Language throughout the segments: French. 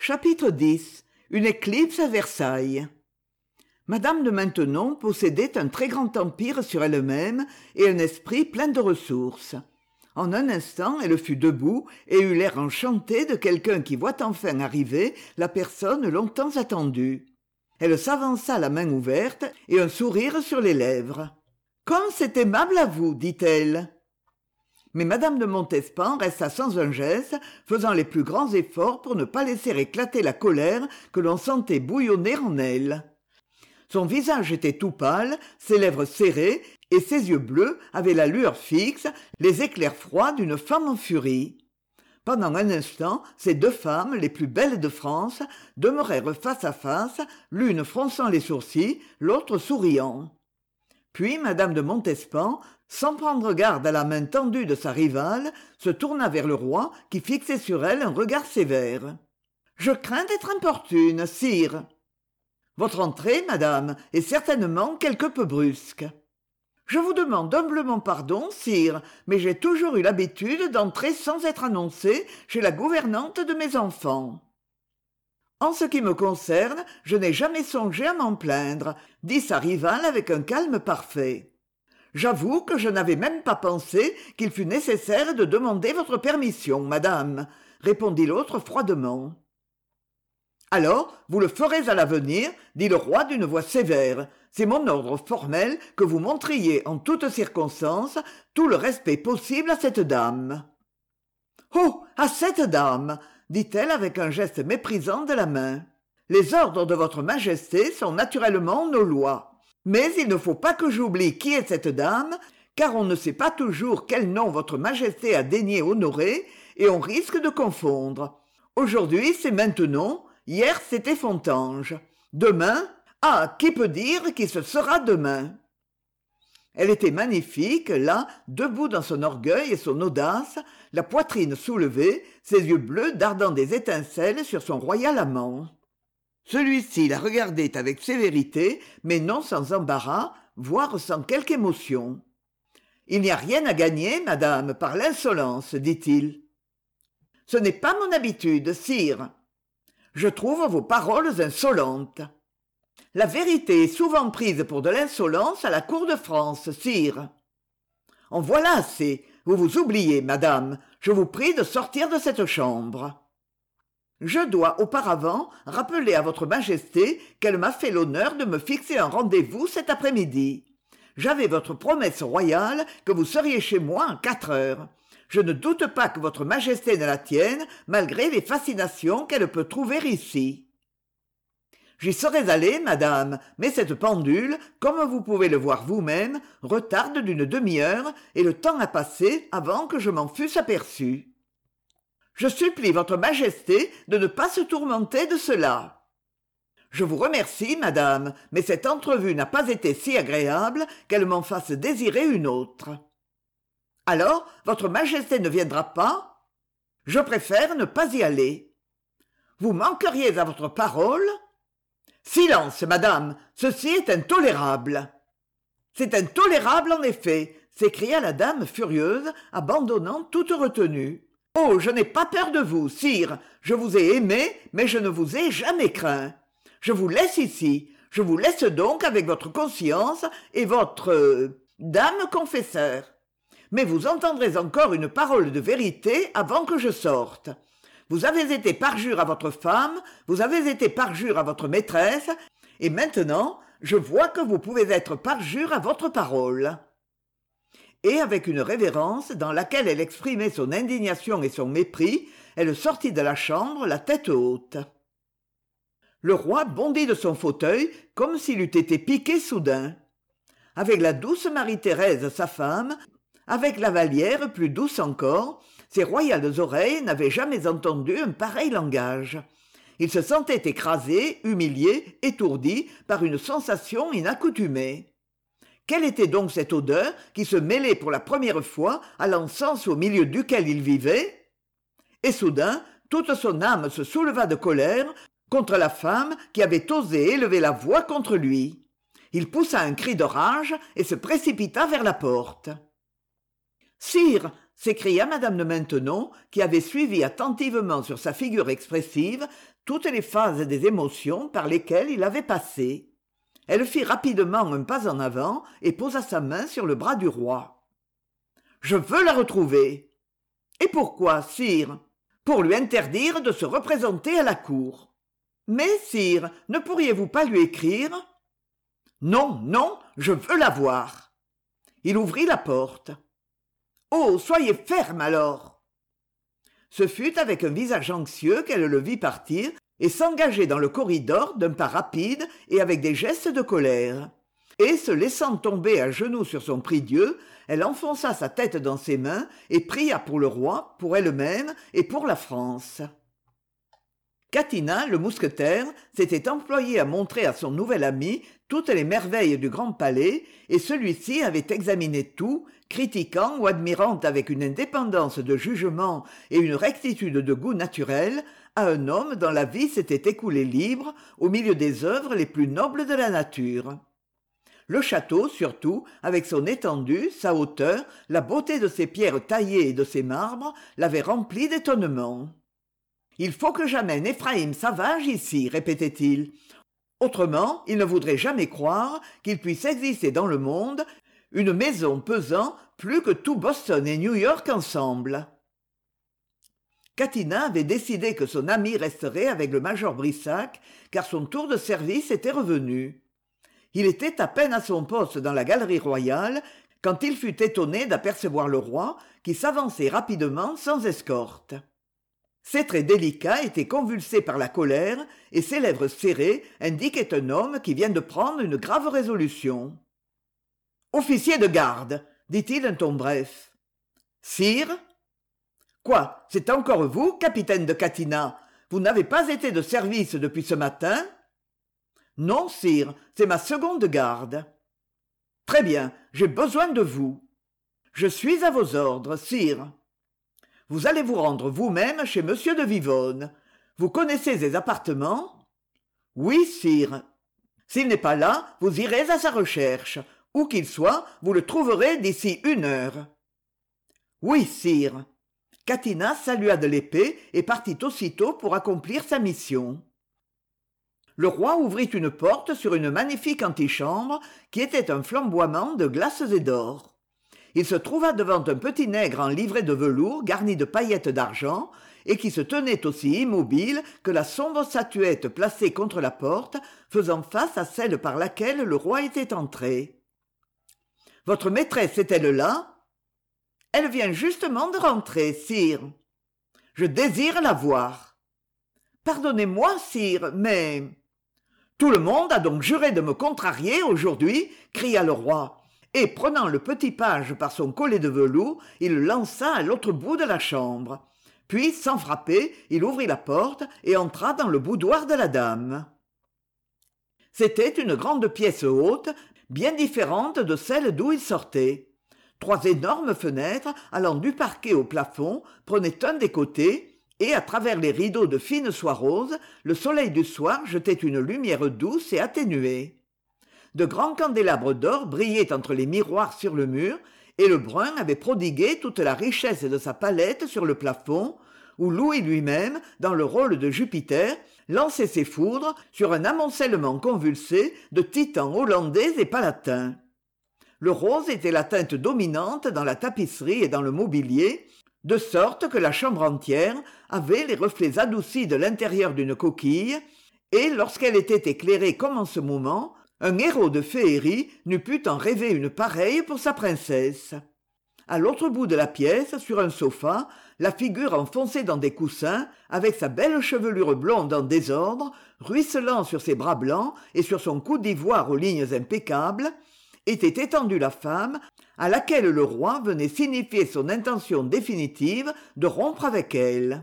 Chapitre X. Une éclipse à Versailles. Madame de Maintenon possédait un très grand empire sur elle-même et un esprit plein de ressources. En un instant, elle fut debout et eut l'air enchanté de quelqu'un qui voit enfin arriver la personne longtemps attendue. Elle s'avança la main ouverte et un sourire sur les lèvres. « Comme c'est aimable à vous, dit-elle. » Mais madame de Montespan resta sans un geste, faisant les plus grands efforts pour ne pas laisser éclater la colère que l'on sentait bouillonner en elle. Son visage était tout pâle, ses lèvres serrées, et ses yeux bleus avaient la lueur fixe, les éclairs froids d'une femme en furie. Pendant un instant, ces deux femmes, les plus belles de France, demeurèrent face à face, l'une fronçant les sourcils, l'autre souriant. Puis madame de Montespan, sans prendre garde à la main tendue de sa rivale, se tourna vers le roi qui fixait sur elle un regard sévère. « Je crains d'être importune, sire. »« Votre entrée, madame, est certainement quelque peu brusque. »« Je vous demande humblement pardon, sire, mais j'ai toujours eu l'habitude d'entrer sans être annoncée chez la gouvernante de mes enfants. »« En ce qui me concerne, je n'ai jamais songé à m'en plaindre, » dit sa rivale avec un calme parfait. « J'avoue que je n'avais même pas pensé qu'il fût nécessaire de demander votre permission, madame, » répondit l'autre froidement. « Alors, vous le ferez à l'avenir, » dit le roi d'une voix sévère. « C'est mon ordre formel que vous montriez en toutes circonstances tout le respect possible à cette dame. »« Oh, à cette dame !» dit-elle avec un geste méprisant de la main. « Les ordres de votre majesté sont naturellement nos lois. Mais il ne faut pas que j'oublie qui est cette dame, car on ne sait pas toujours quel nom votre majesté a daigné honorer, et on risque de confondre. Aujourd'hui, c'est Maintenon, hier, c'était Fontange. Demain, ah, qui peut dire qui ce sera demain ?» Elle était magnifique, là, debout dans son orgueil et son audace, la poitrine soulevée, ses yeux bleus dardant des étincelles sur son royal amant. Celui-ci la regardait avec sévérité, mais non sans embarras, voire sans quelque émotion. « Il n'y a rien à gagner, madame, par l'insolence, dit-il. »« Ce n'est pas mon habitude, sire. Je trouve vos paroles insolentes. » « La vérité est souvent prise pour de l'insolence à la cour de France, sire. »« En voilà assez. Vous vous oubliez, madame. Je vous prie de sortir de cette chambre. » « Je dois auparavant rappeler à votre majesté qu'elle m'a fait l'honneur de me fixer un rendez-vous cet après-midi. J'avais votre promesse royale que vous seriez chez moi en 4 heures. Je ne doute pas que votre majesté ne la tienne, malgré les fascinations qu'elle peut trouver ici. » « J'y serais allé, madame, mais cette pendule, comme vous pouvez le voir vous-même, retarde d'une demi-heure et le temps a passé avant que je m'en fusse aperçu. Je supplie votre majesté de ne pas se tourmenter de cela. Je vous remercie, madame, mais cette entrevue n'a pas été si agréable qu'elle m'en fasse désirer une autre. Alors, votre majesté ne viendra pas ? Je préfère ne pas y aller. Vous manqueriez à votre parole ? Silence, madame, ceci est intolérable. C'est intolérable en effet, s'écria la dame furieuse, abandonnant toute retenue. Oh, je n'ai pas peur de vous, sire. Je vous ai aimé, mais je ne vous ai jamais craint. Je vous laisse ici. Je vous laisse donc avec votre conscience et votre dame confesseur. Mais vous entendrez encore une parole de vérité avant que je sorte. Vous avez été parjure à votre femme, vous avez été parjure à votre maîtresse, et maintenant, je vois que vous pouvez être parjure à votre parole. » Et avec une révérence dans laquelle elle exprimait son indignation et son mépris, elle sortit de la chambre la tête haute. Le roi bondit de son fauteuil comme s'il eût été piqué soudain. Avec la douce Marie-Thérèse, sa femme, avec la Vallière, plus douce encore, ses royales oreilles n'avaient jamais entendu un pareil langage. Il se sentait écrasé, humilié, étourdi par une sensation inaccoutumée. Quelle était donc cette odeur qui se mêlait pour la première fois à l'encens au milieu duquel il vivait ? Et soudain, toute son âme se souleva de colère contre la femme qui avait osé élever la voix contre lui. Il poussa un cri de rage et se précipita vers la porte. « Sire, s'écria madame de Maintenon, qui avait suivi attentivement sur sa figure expressive toutes les phases des émotions par lesquelles il avait passé. Elle fit rapidement un pas en avant et posa sa main sur le bras du roi. « Je veux la retrouver. »« Et pourquoi, sire ?»« Pour lui interdire de se représenter à la cour. »« Mais, sire, ne pourriez-vous pas lui écrire ?»« Non, non, je veux la voir. » Il ouvrit la porte. « Oh, soyez ferme alors !» Ce fut avec un visage anxieux qu'elle le vit partir et s'engager dans le corridor d'un pas rapide et avec des gestes de colère. Et, se laissant tomber à genoux sur son prie-dieu, elle enfonça sa tête dans ses mains et pria pour le roi, pour elle-même et pour la France. Catinat, le mousquetaire, s'était employé à montrer à son nouvel ami toutes les merveilles du grand palais, et celui-ci avait examiné tout, critiquant ou admirant avec une indépendance de jugement et une rectitude de goût naturel à un homme dont la vie s'était écoulée libre au milieu des œuvres les plus nobles de la nature. Le château, surtout, avec son étendue, sa hauteur, la beauté de ses pierres taillées et de ses marbres, l'avait rempli d'étonnement. « Il faut que j'amène Éphraïm Sauvage ici, répétait-il. Autrement, il ne voudrait jamais croire qu'il puisse exister dans le monde une maison pesant plus que tout Boston et New York ensemble. » Catinat avait décidé que son ami resterait avec le major Brissac, car son tour de service était revenu. Il était à peine à son poste dans la galerie royale quand il fut étonné d'apercevoir le roi qui s'avançait rapidement sans escorte. Ses traits délicats étaient convulsés par la colère et ses lèvres serrées indiquaient un homme qui vient de prendre une grave résolution. « Officier de garde !» dit-il d'un ton bref. « Sire ?»« Quoi, c'est encore vous, capitaine de Catinat ? Vous n'avez pas été de service depuis ce matin ?»« Non, sire, c'est ma seconde garde. »« Très bien, j'ai besoin de vous. »« Je suis à vos ordres, sire. » Vous allez vous rendre vous-même chez monsieur de Vivonne. Vous connaissez ses appartements ? Oui, sire. S'il n'est pas là, vous irez à sa recherche. Où qu'il soit, vous le trouverez d'ici 1 heure. Oui, sire. Catinat salua de l'épée et partit aussitôt pour accomplir sa mission. Le roi ouvrit une porte sur une magnifique antichambre qui était un flamboiement de glaces et d'or. Il se trouva devant un petit nègre en livrée de velours garni de paillettes d'argent et qui se tenait aussi immobile que la sombre statuette placée contre la porte, faisant face à celle par laquelle le roi était entré. « Votre maîtresse est-elle là ?»« Elle vient justement de rentrer, sire. »« Je désire la voir. »« Pardonnez-moi, sire, mais... »« Tout le monde a donc juré de me contrarier aujourd'hui ?» cria le roi. Et, prenant le petit page par son collet de velours, il le lança à l'autre bout de la chambre. Puis, sans frapper, il ouvrit la porte et entra dans le boudoir de la dame. C'était une grande pièce haute, bien différente de celle d'où il sortait. 3 énormes fenêtres, allant du parquet au plafond, prenaient un des côtés, et, à travers les rideaux de fine soie rose, le soleil du soir jetait une lumière douce et atténuée. De grands candélabres d'or brillaient entre les miroirs sur le mur, et le brun avait prodigué toute la richesse de sa palette sur le plafond, où Louis lui-même, dans le rôle de Jupiter, lançait ses foudres sur un amoncellement convulsé de titans hollandais et palatins. Le rose était la teinte dominante dans la tapisserie et dans le mobilier, de sorte que la chambre entière avait les reflets adoucis de l'intérieur d'une coquille, et lorsqu'elle était éclairée comme en ce moment, un héros de féerie n'eût pu en rêver une pareille pour sa princesse. À l'autre bout de la pièce, sur un sofa, la figure enfoncée dans des coussins, avec sa belle chevelure blonde en désordre, ruisselant sur ses bras blancs et sur son cou d'ivoire aux lignes impeccables, était étendue la femme à laquelle le roi venait signifier son intention définitive de rompre avec elle.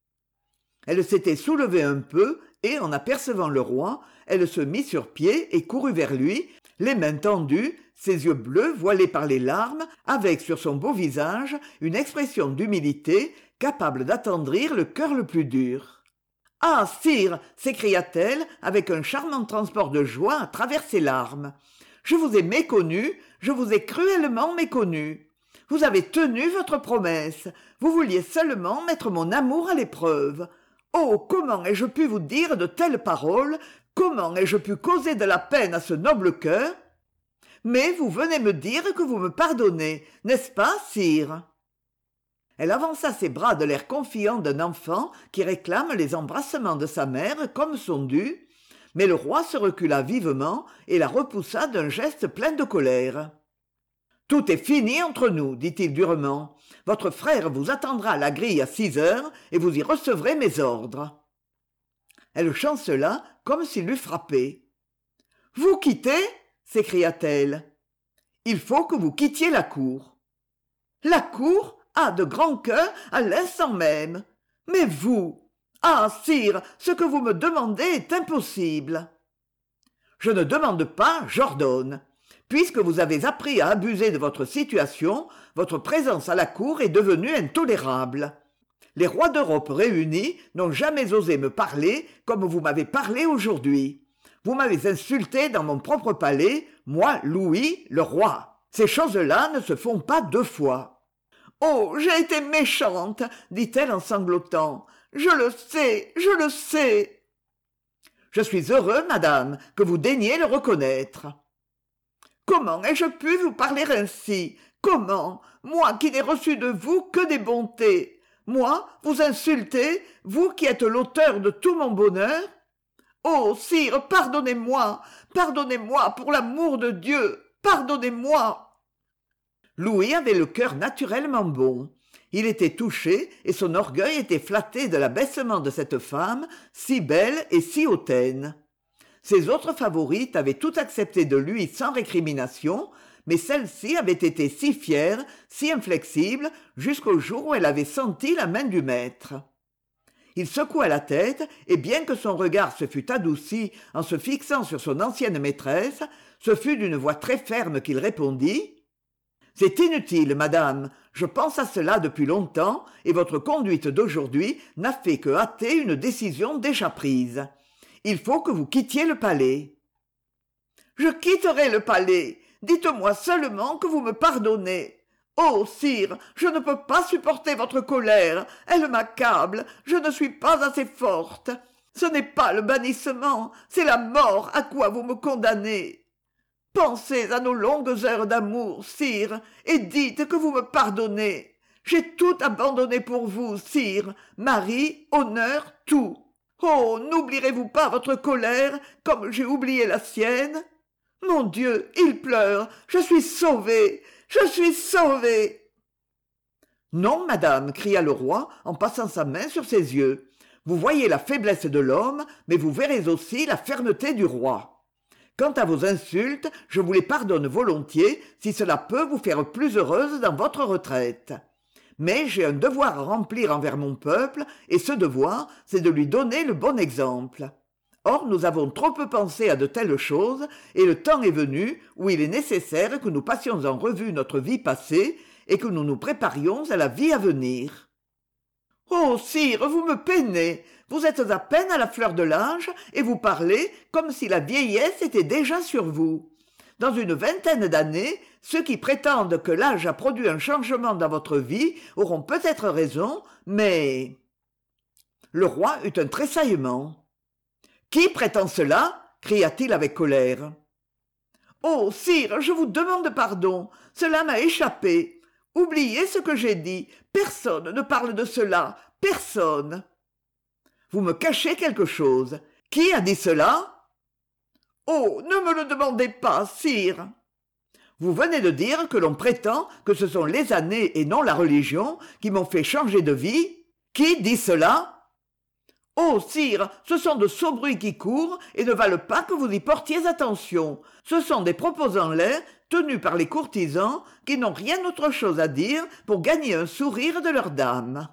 Elle s'était soulevée un peu et, en apercevant le roi, elle se mit sur pied et courut vers lui, les mains tendues, ses yeux bleus voilés par les larmes, avec sur son beau visage une expression d'humilité capable d'attendrir le cœur le plus dur. « Ah, sire !» s'écria-t-elle avec un charmant transport de joie à travers ses larmes. « Je vous ai méconnu, je vous ai cruellement méconnu. Vous avez tenu votre promesse. Vous vouliez seulement mettre mon amour à l'épreuve. Oh, comment ai-je pu vous dire de telles paroles? Comment ai-je pu causer de la peine à ce noble cœur? Mais vous venez me dire que vous me pardonnez, n'est-ce pas, sire? Elle avança ses bras de l'air confiant d'un enfant qui réclame les embrassements de sa mère comme son dû, mais le roi se recula vivement et la repoussa d'un geste plein de colère. « Tout est fini entre nous, dit-il durement. Votre frère vous attendra à la grille à 6 heures et vous y recevrez mes ordres. » Elle chancela comme s'il l'eût frappée. « Vous quittez ?» s'écria-t-elle. « Il faut que vous quittiez la cour. »« La cour ? Ah, de grand cœur, à l'instant même. Mais vous, ah, sire, ce que vous me demandez est impossible. Je ne demande pas, j'ordonne. Puisque vous avez appris à abuser de votre situation, votre présence à la cour est devenue intolérable. Les rois d'Europe réunis n'ont jamais osé me parler comme vous m'avez parlé aujourd'hui. Vous m'avez insulté dans mon propre palais, moi, Louis, le roi. Ces choses-là ne se font pas 2 fois. « Oh, j'ai été méchante, dit-elle en sanglotant. Je le sais, je le sais. Je suis heureux, madame, que vous daigniez le reconnaître. Comment ai-je pu vous parler ainsi? Comment? Moi qui n'ai reçu de vous que des bontés. Moi, vous insulter, vous qui êtes l'auteur de tout mon bonheur? Oh, sire, pardonnez-moi, pardonnez-moi pour l'amour de Dieu, pardonnez-moi. » Louis avait le cœur naturellement bon. Il était touché et son orgueil était flatté de l'abaissement de cette femme, si belle et si hautaine. Ses autres favorites avaient tout accepté de lui sans récrimination, mais celle-ci avait été si fière, si inflexible, jusqu'au jour où elle avait senti la main du maître. Il secoua la tête, et bien que son regard se fût adouci en se fixant sur son ancienne maîtresse, ce fut d'une voix très ferme qu'il répondit: « C'est inutile, madame, je pense à cela depuis longtemps, et votre conduite d'aujourd'hui n'a fait que hâter une décision déjà prise. Il faut que vous quittiez le palais. »« Je quitterai le palais. Dites-moi seulement que vous me pardonnez. Oh, sire, je ne peux pas supporter votre colère. Elle m'accable. Je ne suis pas assez forte. Ce n'est pas le bannissement, c'est la mort à quoi vous me condamnez. Pensez à nos longues heures d'amour, sire, et dites que vous me pardonnez. J'ai tout abandonné pour vous, sire, mari, honneur, tout. Oh, n'oublierez-vous pas votre colère comme j'ai oublié la sienne? Mon Dieu, il pleure, je suis sauvé, je suis sauvé. Non, madame, cria le roi en passant sa main sur ses yeux. Vous voyez la faiblesse de l'homme, mais vous verrez aussi la fermeté du roi. Quant à vos insultes, je vous les pardonne volontiers si cela peut vous faire plus heureuse dans votre retraite. Mais j'ai un devoir à remplir envers mon peuple, et ce devoir, c'est de lui donner le bon exemple. Or, nous avons trop peu pensé à de telles choses, et le temps est venu où il est nécessaire que nous passions en revue notre vie passée et que nous nous préparions à la vie à venir. Oh, sire, vous me peinez. Vous êtes à peine à la fleur de l'âge et vous parlez comme si la vieillesse était déjà sur vous. Dans une 20aine d'années, ceux qui prétendent que l'âge a produit un changement dans votre vie auront peut-être raison, mais... Le roi eut un tressaillement. « Qui prétend cela ?» cria-t-il avec colère. « Oh, sire, je vous demande pardon, cela m'a échappé. Oubliez ce que j'ai dit, personne ne parle de cela, personne. » Vous me cachez quelque chose. Qui a dit cela? Oh, ne me le demandez pas, sire. Vous venez de dire que l'on prétend que ce sont les années et non la religion qui m'ont fait changer de vie. Qui dit cela? Oh, sire, ce sont de sots bruits qui courent et ne valent pas que vous y portiez attention. Ce sont des propos en l'air tenus par les courtisans qui n'ont rien autre chose à dire pour gagner un sourire de leurs dames.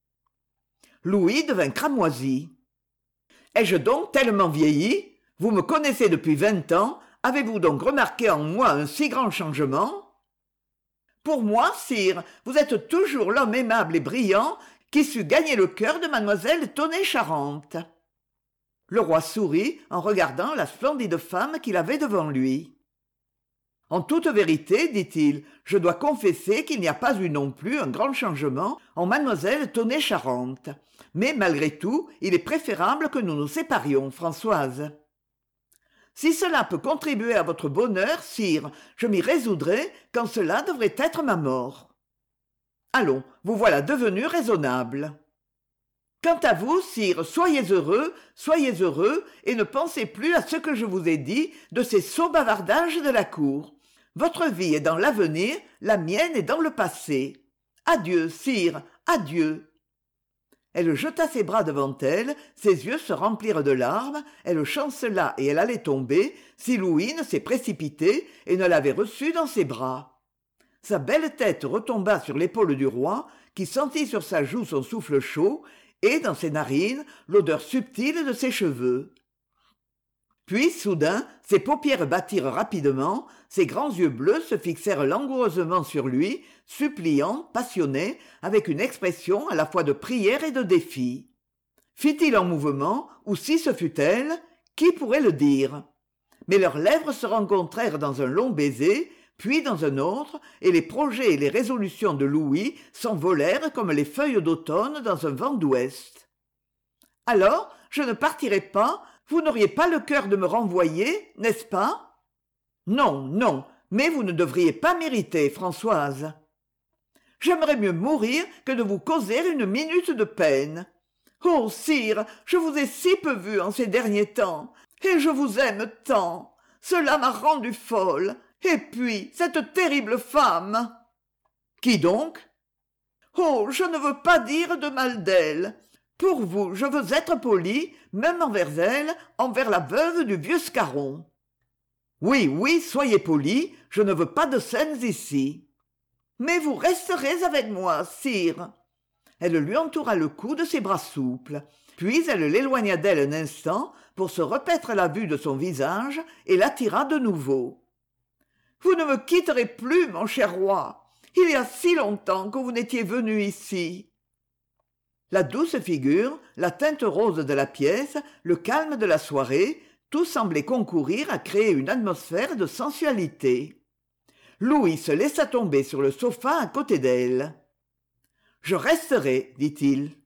Louis devint cramoisi. « Ai-je donc tellement vieilli? Vous me connaissez depuis 20 ans. Avez-vous donc remarqué en moi un si grand changement? » Pour moi, sire, vous êtes toujours l'homme aimable et brillant qui sut gagner le cœur de mademoiselle Tonnet-Charente. Le roi sourit en regardant la splendide femme qu'il avait devant lui. En toute vérité, dit-il, je dois confesser qu'il n'y a pas eu non plus un grand changement en mademoiselle Tonnet-Charente. Mais malgré tout, il est préférable que nous nous séparions, Françoise. Si cela peut contribuer à votre bonheur, sire, je m'y résoudrai quand cela devrait être ma mort. Allons, vous voilà devenu raisonnable. Quant à vous, sire, soyez heureux, et ne pensez plus à ce que je vous ai dit de ces sots bavardages de la cour. Votre vie est dans l'avenir, la mienne est dans le passé. Adieu, sire, adieu. Elle jeta ses bras devant elle, ses yeux se remplirent de larmes, elle chancela et elle allait tomber, si Louis ne s'est précipité et ne l'avait reçue dans ses bras. Sa belle tête retomba sur l'épaule du roi, qui sentit sur sa joue son souffle chaud, et dans ses narines l'odeur subtile de ses cheveux. Puis soudain ses paupières battirent rapidement, ses grands yeux bleus se fixèrent langoureusement sur lui, suppliants, passionnés, avec une expression à la fois de prière et de défi. Fit-il un mouvement, ou si ce fut elle, qui pourrait le dire? Mais leurs lèvres se rencontrèrent dans un long baiser, puis dans un autre, et les projets et les résolutions de Louis s'envolèrent comme les feuilles d'automne dans un vent d'ouest. « Alors, je ne partirai pas, vous n'auriez pas le cœur de me renvoyer, n'est-ce pas ? » ?»« Non, non, mais vous ne devriez pas m'irriter, Françoise. »« J'aimerais mieux mourir que de vous causer une minute de peine. Oh, sire, je vous ai si peu vu en ces derniers temps, et je vous aime tant. Cela m'a rendue folle. Et puis, cette terrible femme. » « Qui donc ? » ?»« Oh, je ne veux pas dire de mal d'elle. Pour vous, je veux être poli, même envers elle, envers la veuve du vieux Scarron. »« Oui, oui, soyez poli, je ne veux pas de scènes ici. »« Mais vous resterez avec moi, sire. » Elle lui entoura le cou de ses bras souples, puis elle l'éloigna d'elle un instant pour se repaître la vue de son visage et l'attira de nouveau. « Vous ne me quitterez plus, mon cher roi. Il y a si longtemps que vous n'étiez venu ici. » La douce figure, la teinte rose de la pièce, le calme de la soirée, tout semblait concourir à créer une atmosphère de sensualité. Louis se laissa tomber sur le sofa à côté d'elle. « Je resterai, dit-il.